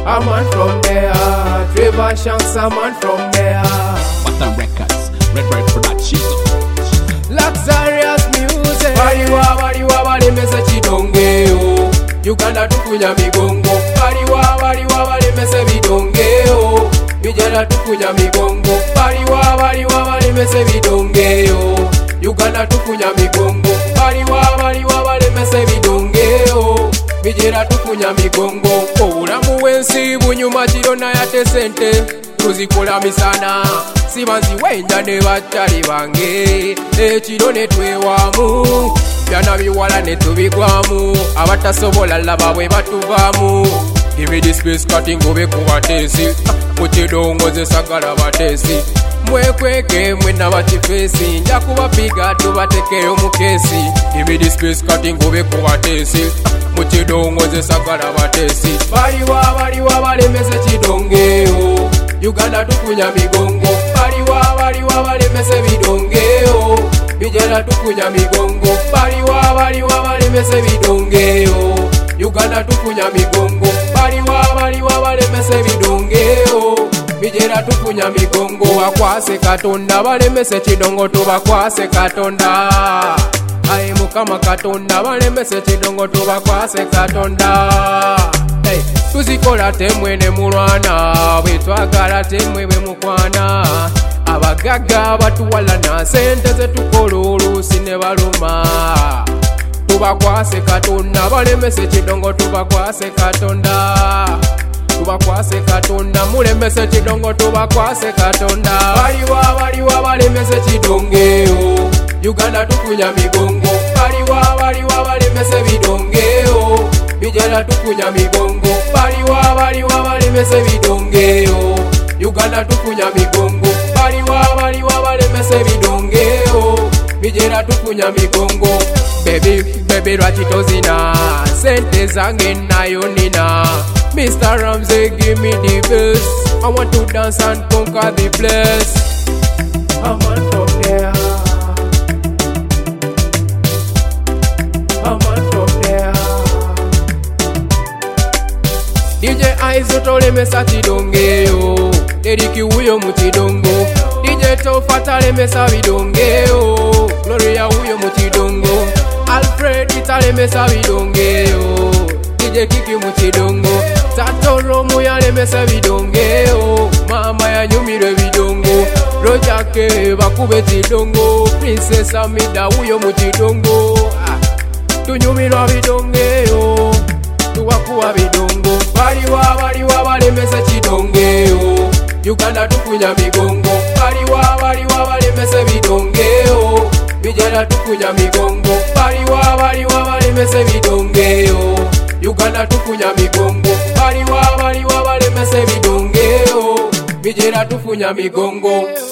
A man from there, Trevor Shanks, a man from there. Button Records, Red Bird Production. Luxurious music. Baliwa balemesa chidongeo. Uganda tukunya migongo. Baliwa balemesa bidongeo. Bijala tukunya migongo. Baliwa balemesa bidongeo. Uganda tukunya migongo. Baliwa balemesa bidongeo. Bijala tukunya migongo. Obulamu bw'ensi bunyuma kirona yate sente. Tuzikola misana sibanzi wenja ne batali bange ekiro ne twewamu byana biwala ne tubigwamu abatasobola laba bwe batuvaamu. Give me this space kati ngobe ku batesi mukidongoze sagala batesi mwekweke mwena bakifesi nja kubapiga tubatekeyo mu kesi. Give me this space kati ngobe ku batesi mukidongoze sagala batesi. Baliwa balemese kidongeo. Uganda tukunya migongo. Baliwa balemese bidongeo. Bijala tukunya migongo. Baliwa balemese bidongeo. Uganda tukunya migongo. Baliwa balemese bidongeo. Bijala tukunya migongo. Bakwase Katonda balemese kidongo tubakwase Katonda. Aye Mukama Katonda balemese kidongo tubakwase Katonda. Hey, tuzikola temwe ne mulwana bwe twagala temwe bwe mukwana abagagga batuwalana sente ze tukola oluusi ne baluma. Tubakwase Katonda balemese kidongo tubakwase Katonda. Tubakwase Katonda mulemese kidongo tubakwase Katonda. Baliwa balemese kidongeo. Uganda tukunya migongo. Baliwa balemese bidongeo. Bijala tukunya migongo. Baliwa balemese bidongeo. Uganda tukunya migongo. Baliwa balemese bidongeo. Bijala tukunya migongo. Baby lwakitozina sente zange nayo nina. Mr. Ramsey give me the best. I want to dance and conquer the place. A man from there. A man from there. DJ Aizo tolemesa kidongeo. Deriki huyo mukidongo. DJ Tofa talemesa bidongeo. Gloria huyo mukidongo. Alfred talemesa bidongeo. DJ Kiki mukidongo. Tato Romo yalemesa bidongeo. Mama yanyumirwe bidongo. Rojake bakube kidongo. Princess Amida huyo mukidongo. Tunyumirwa bidongeo. Tuwakuwa bidongo. Baliwa balemese kidongeo. Uganda tukunya migongo. Baliwa balemese bidongeo. Bijala tukunya migongo. Baliwa balemese bidongeo. Uganda tukunya migongo. Baliwa balemese bidongeo. Bijala tukunya migongo.